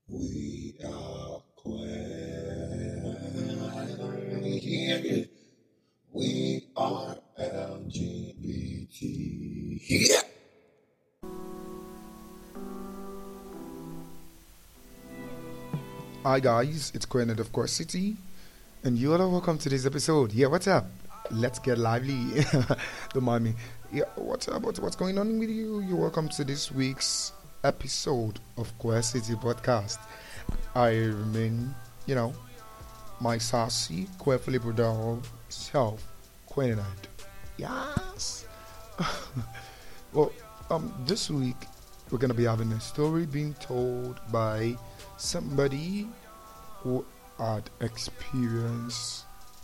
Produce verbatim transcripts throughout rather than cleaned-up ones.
We are queer. We are L G B T. Yeah. Hi guys, it's Quentin of Course City, and you all are welcome to this episode. Yeah, what's up? Let's get lively. Don't mind me. Yeah, what's up? What's, what's going on with you? You're welcome to this week's episode of Quest City Podcast. I remain, you know, my sassy, queerly brutal self, Quentin. Yes. Well, um, this week we're gonna be having a story being told by somebody who had experienced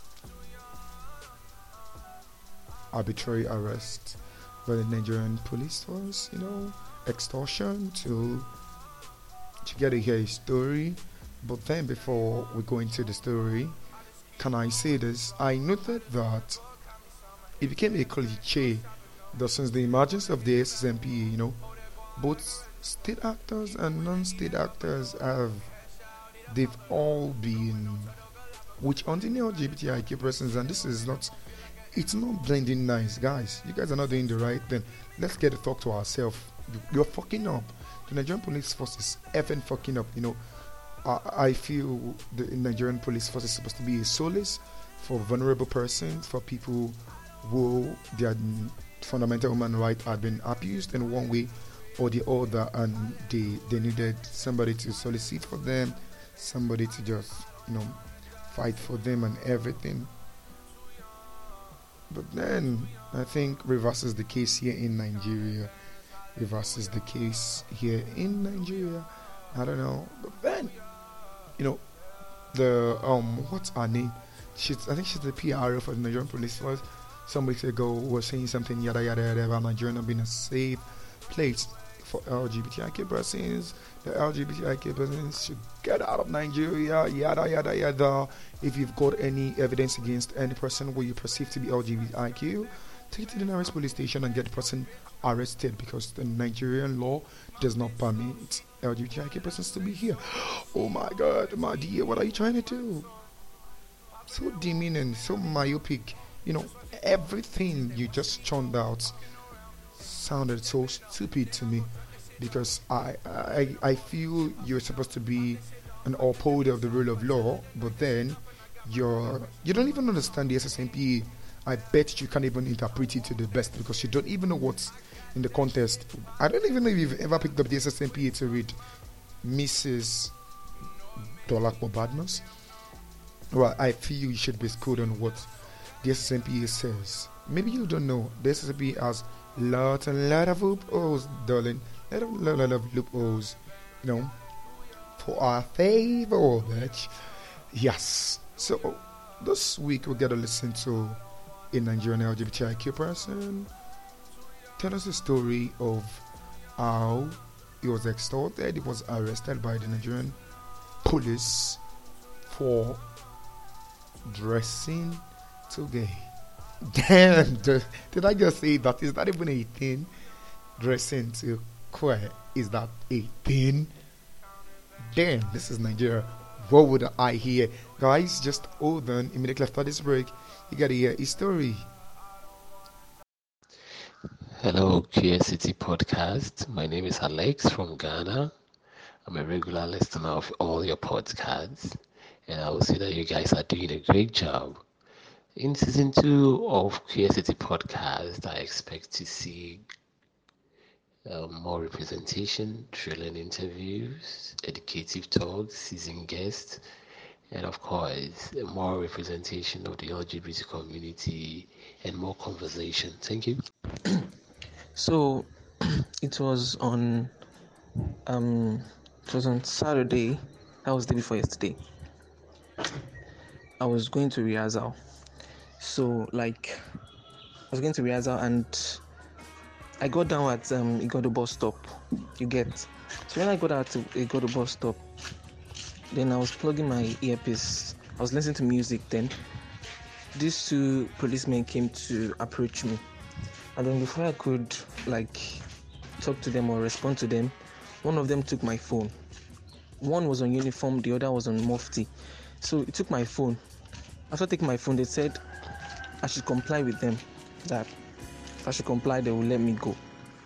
arbitrary arrest by the Nigerian police force, you know, extortion to to get to hear his story. But then before we go into the story, can I say this? I noted that it became a cliche that since the emergence of the S S M P A, you know, both state actors and non-state actors have they've all been which on the L G B T I Q persons, and this is not it's not blending nice, guys. You guys are not doing the right thing. Let's get to talk to ourselves. You, you're fucking up. The Nigerian police force is effing fucking up. You know, I, I feel the Nigerian police force is supposed to be a solace for vulnerable persons, for people who their fundamental human rights had been abused in one way or the other, and they they needed somebody to solicit for them, somebody to just you know fight for them and everything. But then I think reverses the case here in Nigeria. Reverses the case here in Nigeria. I don't know. But then, you know, the um what's her name? She's I think she's the P R O for the Nigerian police force. Some weeks ago was saying something yada yada yada about Nigeria not being a safe place for L G B T I Q persons. The L G B T I Q persons should get out of Nigeria, yada yada yada. If you've got any evidence against any person who you perceive to be L G B T I Q, take it to the nearest police station and get the person arrested, because the Nigerian law does not permit L G B T I Q persons to be here. Oh my god, my dear, what are you trying to do? So demeaning, so myopic. You know, everything you just churned out sounded so stupid to me, because I, I I feel you're supposed to be an upholder of the rule of law, but then you're you don't even understand the S S M P A. I bet you can't even interpret it to the best, because you don't even know what's in the context. I don't even know if you've ever picked up the S S M P A to read Missus Dolakbo Badmus. Well, I feel you should be schooled on what the S S M P A says. Maybe you don't know. The S S M P A has lot and lot of loopholes, darling. Lot of, lot, lot of loopholes, you know, for our favor, bitch. Yes. So, this week we're going to listen to a Nigerian L G B T I Q person tell us the story of how he was extorted. He was arrested by the Nigerian police for dressing too gay. Damn, did I just say that? Is that even a thing? Dressing too queer, is that a thing? Damn, this is Nigeria. What would I hear? Guys, just hold on. Immediately after this break, you gotta hear his story. Hello, Queer City Podcast. My name is Alex from Ghana. I'm a regular listener of all your podcasts, and I will say that you guys are doing a great job. In season two of Queer City Podcast, I expect to see uh, more representation, thrilling interviews, educative talks, seasoned guests, and of course, more representation of the L G B T community and more conversation. Thank you. So it was on um it was on Saturday. That was the day before yesterday. I was going to rehearsal. So like I was going to rehearsal and I got down at um Igodo bus stop. You get. So when I got out to Igodo bus stop, then I was plugging my earpiece. I was listening to music then. These two policemen came to approach me. And then before I could like talk to them or respond to them, one of them took my phone. one was on uniform, the other was on mufti. So it took my phone. After taking my phone, they said I should comply with them, that if I should comply, they will let me go.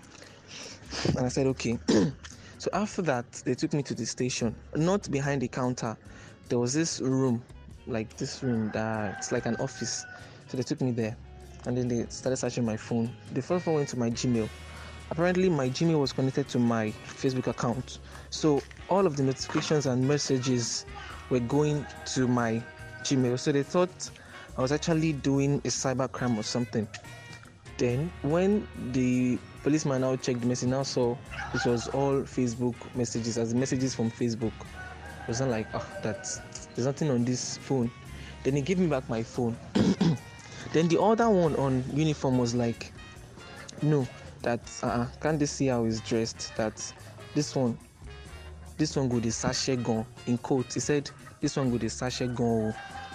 And I said, okay. So after that, they took me to the station, not behind the counter. There was this room, like this room that it's like an office. So they took me there, and then they started searching my phone. The first one went to my Gmail. Apparently, my Gmail was connected to my Facebook account. So all of the notifications and messages were going to my Gmail. So they thought I was actually doing a cyber crime or something. Then when the policeman now checked the message, now saw it was all Facebook messages, as messages from Facebook. It was not like, oh, that's there's nothing on this phone. Then he gave me back my phone. Then the other one on uniform was like, no, that uh can't they see how he's dressed? That this one, this one go the sachet gun in quotes. He said this one go the sachet gun.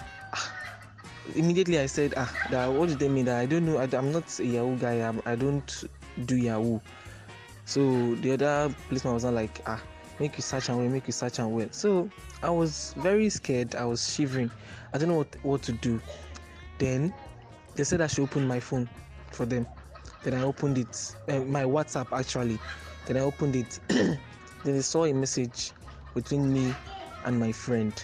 Immediately I said, ah, that, what did they mean? That I don't know. I, I'm not a Yahoo guy. I'm, I don't do Yahoo. So the other policeman was not like, ah, make you search and well, make you search and well. So I was very scared. I was shivering. I don't know what, what to do. Then they said I should open my phone for them. Then I opened it, uh, my WhatsApp actually. Then I opened it. Then they saw a message between me and my friend.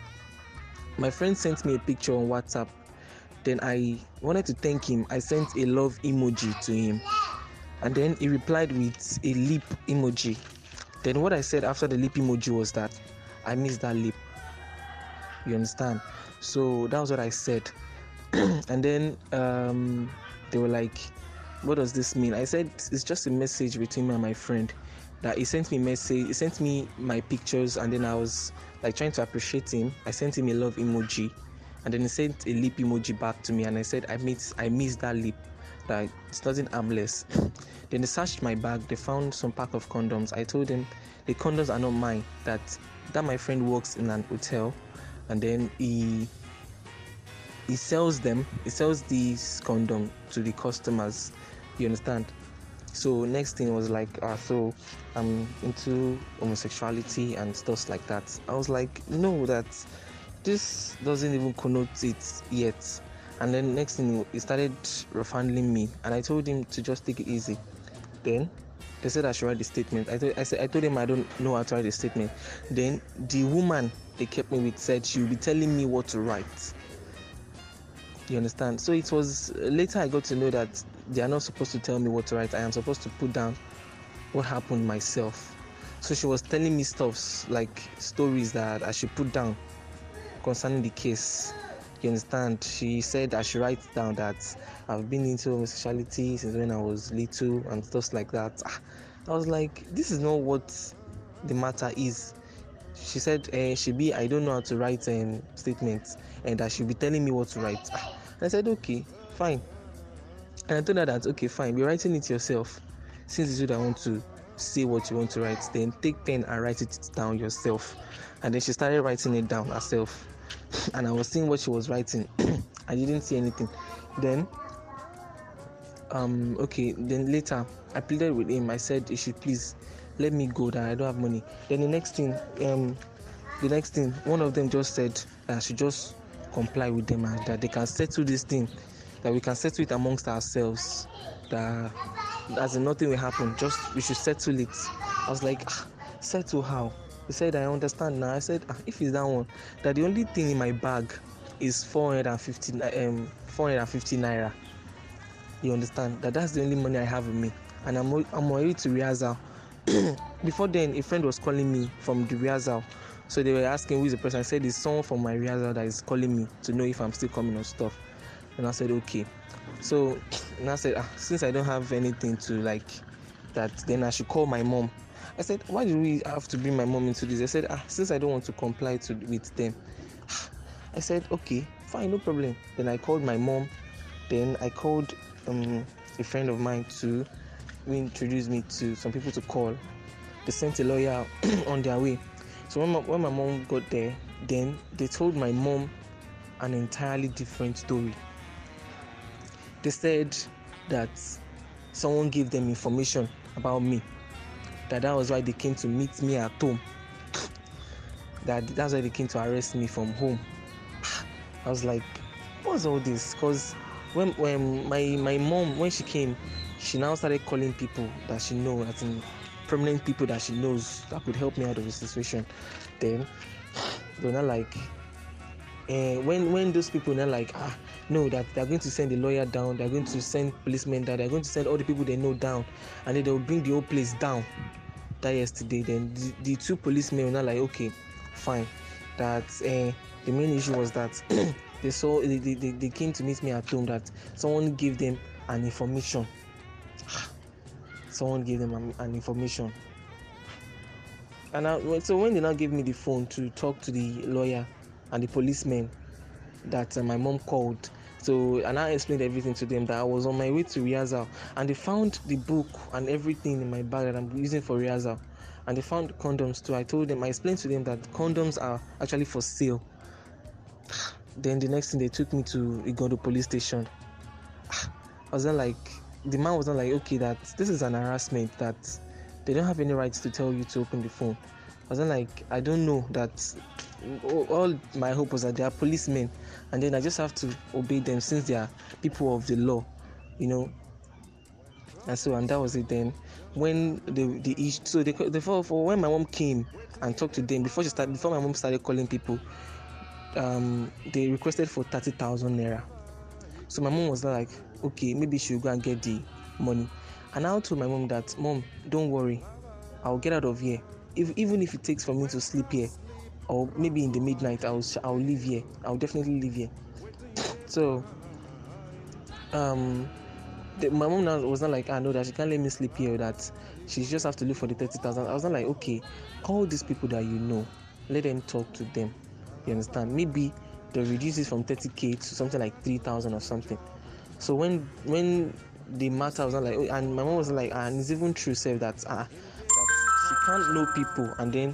My friend sent me a picture on WhatsApp. Then I wanted to thank him. I sent a love emoji to him. And then he replied with a lip emoji. Then what I said after the lip emoji was that I missed that lip. You understand? So that was what I said. And then um, they were like, what does this mean? I said it's just a message between me and my friend. That he sent me message, he sent me my pictures, and then I was like trying to appreciate him. I sent him a love emoji, and then he sent a lip emoji back to me, and I said I miss I missed that lip, that it's nothing harmless. Then they searched my bag, they found some pack of condoms. I told them the condoms are not mine, that that my friend works in an hotel, and then he he sells them, he sells these condoms to the customers. You understand? So next thing was like, uh, so I'm into homosexuality and stuff like that. I was like, no, that this doesn't even connote it yet. And then next thing, he started rough handling me, and I told him to just take it easy. Then they said I should write the statement. I, th- I said I told him I don't know how to write the statement. Then the woman they kept me with said she will be telling me what to write. You understand? So it was later I got to know that they are not supposed to tell me what to write. I am supposed to put down what happened myself. So she was telling me stuff like stories that I should put down concerning the case. You understand? She said I should write down that I've been into homosexuality since when I was little and stuff like that. I was like, this is not what the matter is. She said, eh, she be I don't know how to write um, statements, and that she'll be telling me what to write. And I said, okay, fine. And I told her that, okay, fine, be writing it yourself. Since it's you that want to say what you want to write, then take pen and write it down yourself. And then she started writing it down herself. And I was seeing what she was writing. I didn't see anything. Then, um, okay, then later, I pleaded with him. I said, he should please let me go, that I don't have money. Then the next thing, um, the next thing, one of them just said that I should just comply with them, and that they can settle this thing, that we can settle it amongst ourselves, that as in nothing will happen, just we should settle it. I was like, ah, settle how? He said, I understand now. I said, ah, if it's that one, that the only thing in my bag is four hundred fifty um four hundred fifty naira. You understand? That that's the only money I have with me, and I'm I'm already to rehearsal. Before then, a friend was calling me from the rehearsal. So they were asking who is the person. I said it's someone from my rehearsal that is calling me to know if I'm still coming or stuff. And I said okay. So and I said ah, since I don't have anything to like that, then I should call my mom. I said, why do we have to bring my mom into this? I said, ah, since I don't want to comply to with them. I said, okay, fine, no problem. Then I called my mom. Then I called um, a friend of mine to who introduced me to some people to call. They sent a lawyer on their way. So when my, when my mom got there, then they told my mom an entirely different story. They said that someone gave them information about me, that that was why they came to meet me at home. that that's why they came to arrest me from home. I was like, what's all this? Because when when my my mom, when she came, she now started calling people that she knows, as in prominent people that she knows that could help me out of the situation. Then they're not like, uh, when when those people are like, ah, no, that they're going to send a lawyer down, they're going to send policemen down, they're going to send all the people they know down, and then they'll bring the whole place down. That yesterday, then the, the two policemen were not like, okay, fine. That uh, the main issue was that they saw they, they, they came to meet me at home, that someone gave them an information. Someone gave them an, an information. And I, so when they now gave me the phone to talk to the lawyer and the policeman that uh, my mom called, so and I explained everything to them, that I was on my way to rehearsal, and they found the book and everything in my bag that I'm using for rehearsal, and they found condoms too. I told them, I explained to them that condoms are actually for sale. Then the next thing, they took me to Igodo police station. I was then like, the man was not like, okay, that this is an harassment, that they don't have any rights to tell you to open the phone. I was then like, I don't know, that all my hope was that they are policemen, and then I just have to obey them since they are people of the law, you know. And so, and that was it. Then when the the so they, they for, for when my mom came and talked to them before she started before my mom started calling people, um they requested for thirty thousand naira. So my mom was like, okay, maybe she'll go and get the money. And I told my mom that, Mom, don't worry, I'll get out of here. If even if it takes for me to sleep here, or maybe in the midnight, I'll I'll leave here. I'll definitely leave here. So, um, the, my mom now was not like, I know that she can't let me sleep here. That she just have to look for the thirty thousand. I was not like, okay, call these people that you know, let them talk to them. You understand? Maybe they'll reduce it from thirty k to something like three thousand or something. So when when the matter was not like, oh, and my mom was like, ah, and it's even true, say that ah, that she can't know people, and then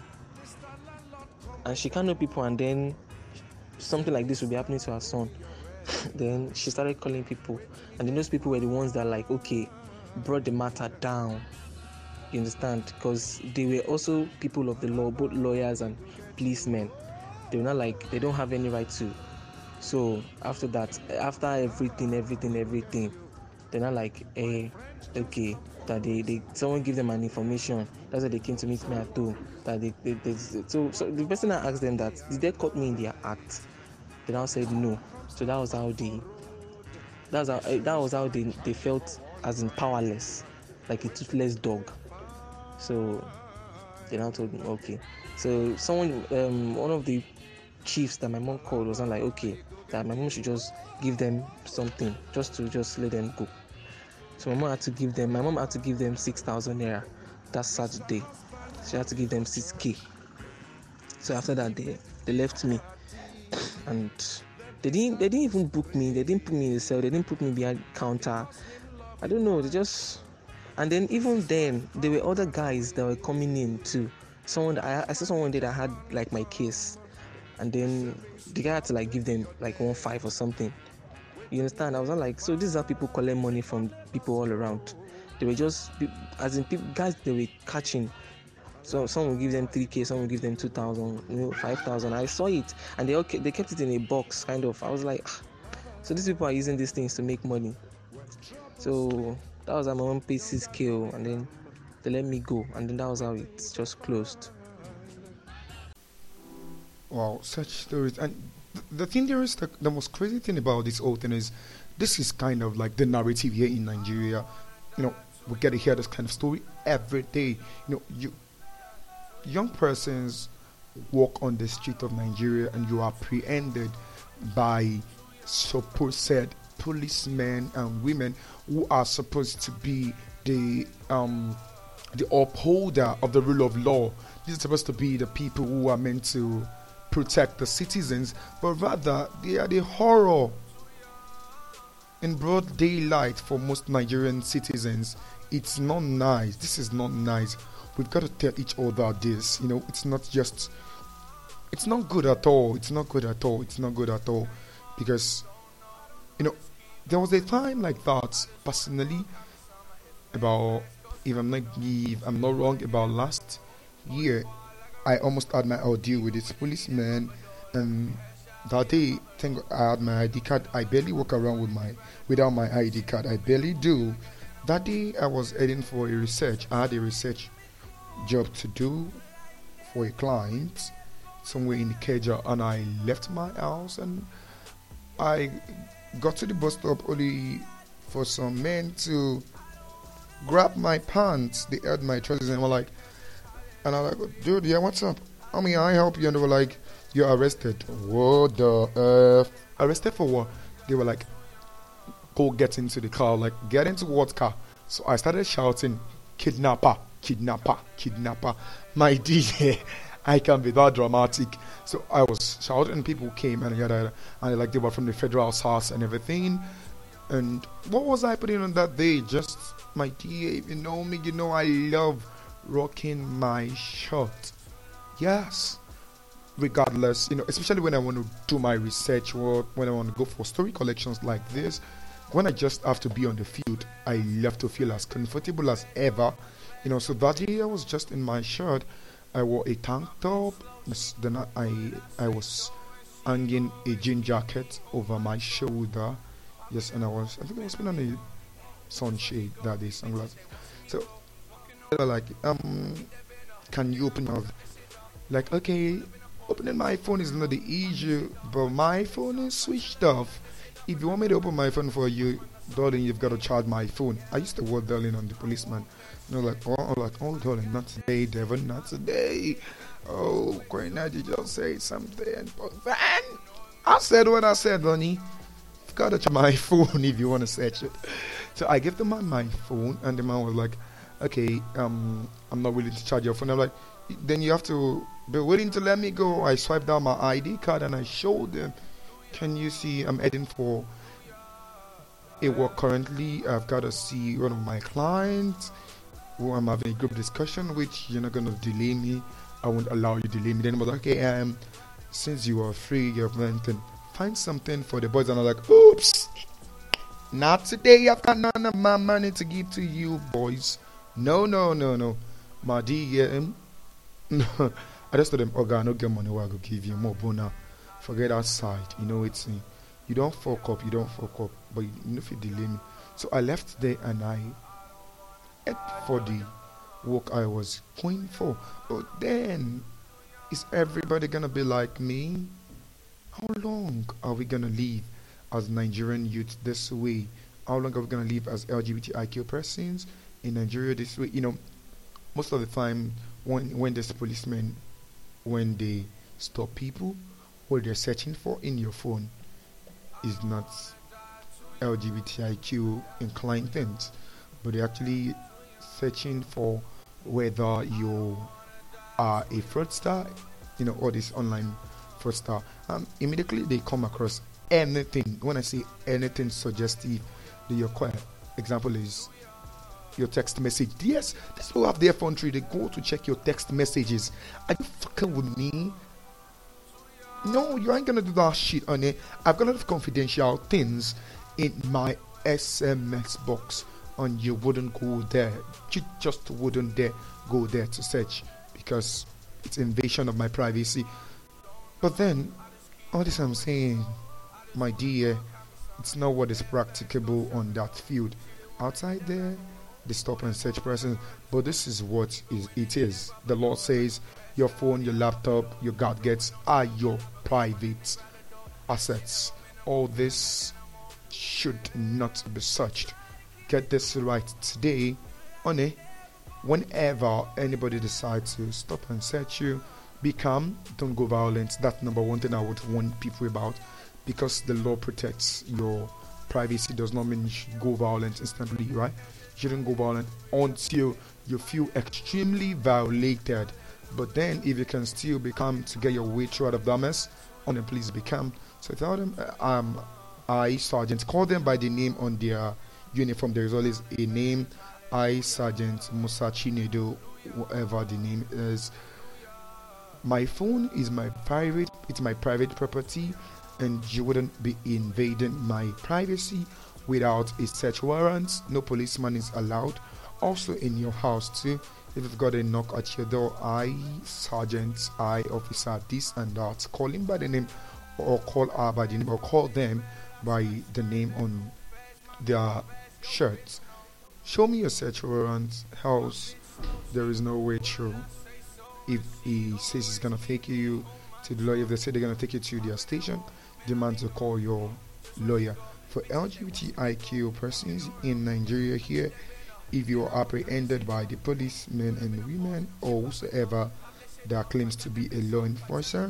and she can't know people, and then something like this will be happening to her son. Then she started calling people, and then those people were the ones that like, okay, brought the matter down. You understand? Because they were also people of the law, both lawyers and policemen. They were not like, they don't have any right to. So after that, after everything, everything, everything, they're not like, hey, okay, that they, they someone give them an information. That's why they came to meet me at home. That they, they, they so so the person I asked them that, did they caught me in their act? They now said no. So that was how they that's how that was how they, they felt, as in powerless, like a toothless dog. So they now told me, okay. So someone um one of the chiefs that my mom called was not like, okay, that my mom should just give them something, just to just let them go. So my mom had to give them my mom had to give them six thousand naira that Saturday. She had to give them six k. So after that, they they left me, and they didn't they didn't even book me. They didn't put me in the cell. They didn't put me behind counter. I don't know. They just and then even then there were other guys that were coming in too. Someone I I saw someone there that had like my case, and then the guy had to like give them like one five or something. You understand? I was not like, so this is how people collect money from people all around. They were just as in people guys they were catching. So some will give them three k, some will give them two thousand, you know, five thousand. I saw it, and they all kept, they kept it in a box, kind of. I was like, ah. So these people are using these things to make money. So that was how my mom paid six k, and then they let me go, and then that was how it just closed. Wow, such stories. And th- the thing there is, the, the most crazy thing about this whole thing is, this is kind of like the narrative here in Nigeria. You know, we get to hear this kind of story every day. You know, you young persons walk on the street of Nigeria and you are apprehended by supposed policemen and women who are supposed to be the um the upholder of the rule of law. These are supposed to be the people who are meant to protect the citizens, but rather they are the horror in broad daylight for most Nigerian citizens. It's not nice. This is not nice. We've got to tell each other this. You know, it's not just. It's not good at all. It's not good at all. It's not good at all, because, you know, there was a time like that. Personally, about if I'm not if I'm not wrong, about last year, I almost had my ordeal with this policeman, and that day, thank God I had my I D card. I barely walk around with my without my I D card. I barely do. That day, I was heading for a research. I had a research job to do for a client somewhere in Ikeja, and I left my house and I got to the bus stop only for some men to grab my pants. They held my trousers and were like, and I was like, dude, yeah, what's up? I mean, I help you. And they were like, you're arrested. What the F? Arrested for what? They were like, go get into the car. Like, get into what car? So I started shouting, kidnapper, kidnapper, kidnapper. My D J, I can be that dramatic. So I was shouting, and people came and yada yada, and like they were from the federal house and everything. And what was I putting on that day? Just my D A. If you know me, you know I love rocking my shirt. Yes. Regardless, you know, especially when I want to do my research work, when I want to go for story collections like this, when I just have to be on the field, I love to feel as comfortable as ever. You know, so that day I was just in my shirt. I wore a tank top. Then I I was hanging a jean jacket over my shoulder. Yes, and I was I think I was putting on a sunshade that day, sunglasses. So they were like, um, can you open your like okay, opening my phone is not the issue, but my phone is switched off. If you want me to open my phone for you, darling, you've got to charge my phone. I used to word darling on the policeman. You know, like, oh, I'm like, oh, darling, not today, Devon, not today. Oh, Queen, you just say something. But then, I said what I said, honey. You've got to charge my phone if you want to search it. So I gave the man my phone, and the man was like, okay, um, I'm not willing to charge your phone. I'm like, then you have to be willing to let me go. I swiped down my I D card and I showed them. Can you see I'm heading for a work currently? I've got to see one of my clients who I'm having a group discussion with. You're not going to delay me. I won't allow you to delay me. Then I was like, okay, um, since you are free, you're renting, find something for the boys. And I'm like, oops, not today. I've got none of my money to give to you boys. No, no, no, no. My D M. I just told them, oh God, I don't get money, where I go give you more bona. Forget that side, you know it's me. You don't fuck up, you don't fuck up, but you know if you delay me. So I left there and I head for the work I was going for. But then, is everybody gonna be like me? How long are we gonna live as Nigerian youth this way? How long are we gonna live as L G B T I Q persons in Nigeria this way? You know, most of the time when when there's policemen, when they stop people, what they're searching for in your phone is not L G B T I Q inclined things, but they're actually searching for whether you are a fraudster, you know, or this online fraudster. Um, immediately they come across anything. When I say anything suggestive, the your example is your text message. Yes, these people have their phone tree. They go to check your text messages. Are you fucking with me? No, you ain't gonna do that shit on it. I've got a lot of confidential things in my S M S box, and you wouldn't go there. You just wouldn't dare go there to search because it's invasion of my privacy. But then, all this I'm saying, my dear, it's not what is practicable on that field. Outside there, they stop and search person. But this is what is it is. The law says your phone, your laptop, your gadgets are your private assets. All this should not be searched. Get this right today. Only whenever anybody decides to stop and search you, be calm, don't go violent. That's number one thing I would warn people about, because the law protects your privacy. Does not mean you should go violent instantly, right? You shouldn't go violent until you feel extremely violated. But then if you can still be calm to get your way through out of that mess, on them, please be calm. So tell them, um, I Sergeant, call them by the name on their uniform. There is always a name. I Sergeant Musa Chinedo, whatever the name is. My phone is my private, it's my private property, and you wouldn't be invading my privacy without a search warrant. No policeman is allowed. Also in your house too, If you've got a knock at your door, I, sergeant, I, officer, this and that, call him by the name, or call her by the name, or call them by the name on their shirts. Show me your search warrant, else there is no way through. If he says he's gonna take you to the lawyer, if they say they're gonna take you to their station, demand to call your lawyer. For L G B T I Q persons in Nigeria here, if you are apprehended by the policemen and women or whosoever that claims to be a law enforcer,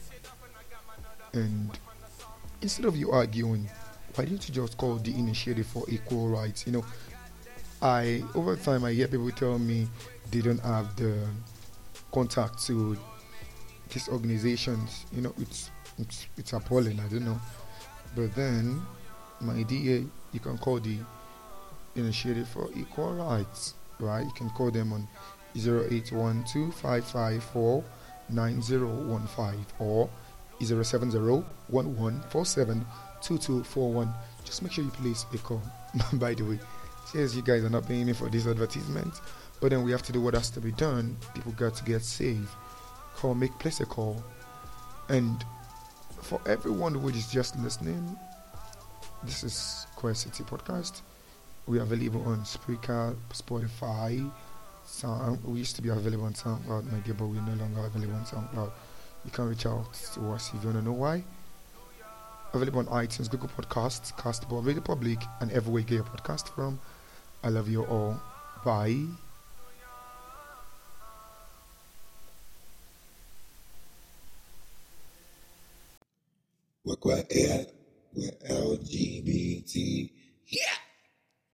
and instead of you arguing, why don't you just call the Initiative for Equal Rights? You know, I over time I hear people tell me they don't have the contact to these organizations. You know, it's it's it's appalling. I don't know, but then my D A, you can call the Initiative for Equal Rights, right? You can call them on zero eight one two five five four nine zero one five or zero seven zero one one four seven two two four one. Just make sure you place a call. By the way, says you guys are not paying me for this advertisement, but then we have to do what has to be done. People got to get saved. Call, make, place a call. And for everyone who is just listening, this is Quest City Podcast. We are available on Spreaker, Spotify, Sound. We used to be available on SoundCloud, my dear, but we're no longer available on SoundCloud. You can reach out to us if you want to know why. Available on iTunes, Google Podcasts, Castbox, Radio Public, and everywhere you get your podcast from. I love you all. Bye.